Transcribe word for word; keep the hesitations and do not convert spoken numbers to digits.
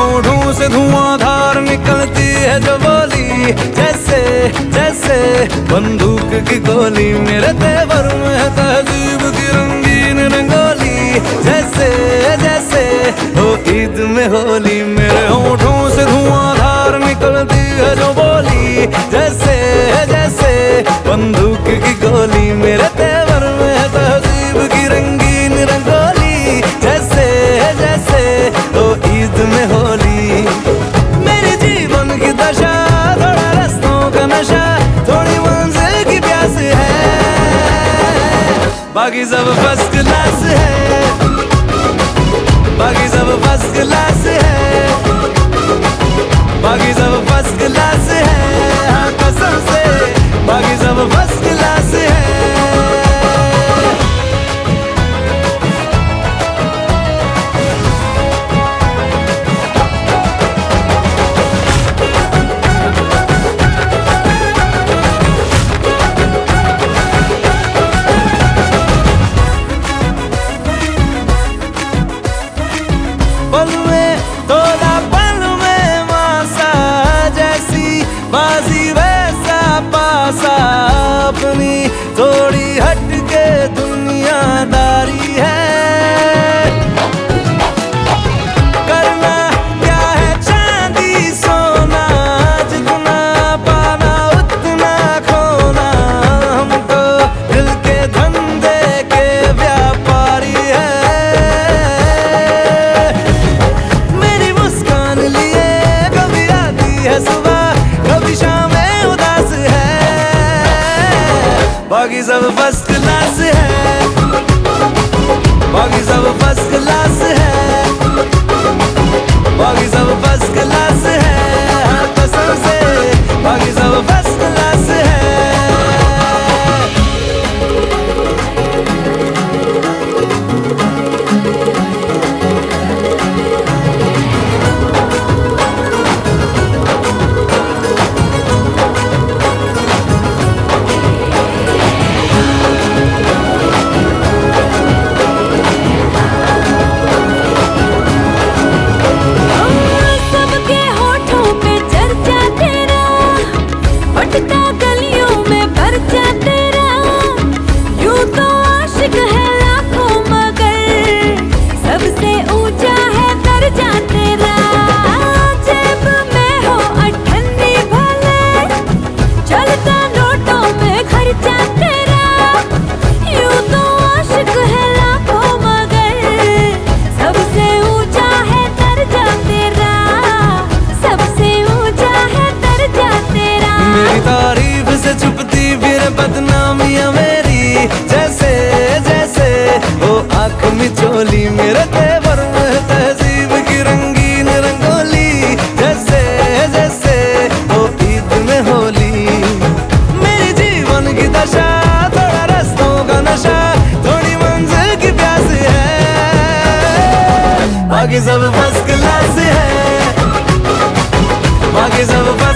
होठों से धुआंधार निकलती है जो बोली, जैसे जैसे बंदूक की गोली। मेरे तेवर में है तहजीब की रंगीन रंगोली, जैसे जैसे हो ईद में होली। मेरे होठों से धुआंधार निकलती है जो बोली, जैसे जैसे बंदूक की गोली। मेरे तेवर में है तहजीब की रंगीन रंगोली, जैसे जैसे हो ईद में होली। मेरे जीवन की दशा थोड़ा रस्तों का नशा, थोड़ी मंजिल की प्यास है, बाकी सब फर्स्ट क्लास है, बाकी सब फर्स्ट क्लास है, बाकी सब फर्स्ट क्लास है। हाँ कसम से बाकी सब फर्स्ट क्लास है। पल में तोला पल में मासा, जैसी बाजी वैसा पासा, अपनी थोड़ी हटके दुनियादारी है। करना क्या है चांदी सोना, जितना पाना उतना खोना, हम तो दिल के धंधे के व्यापारी है। कभी शाम में उदास है, बाकी सब फर्स्ट क्लास है, बाकी सब फर्स्ट क्लास है, बाकी सब फर्स्ट क्लास है। हाँ कसम से बाकी सब फर्स्ट क्लास है। बदनामियां मेरी जैसे जैसे वो आँख मिचोली। मेरे तेवर में तहजीब की रंगीन रंगोली, जैसे जैसे वो ईद में होली। मेरी जीवन की दशा थोड़ा रस्तों का नशा, थोड़ी मंजिल की प्यास है, बाकी सब फर्स्ट क्लास है, बाकी सब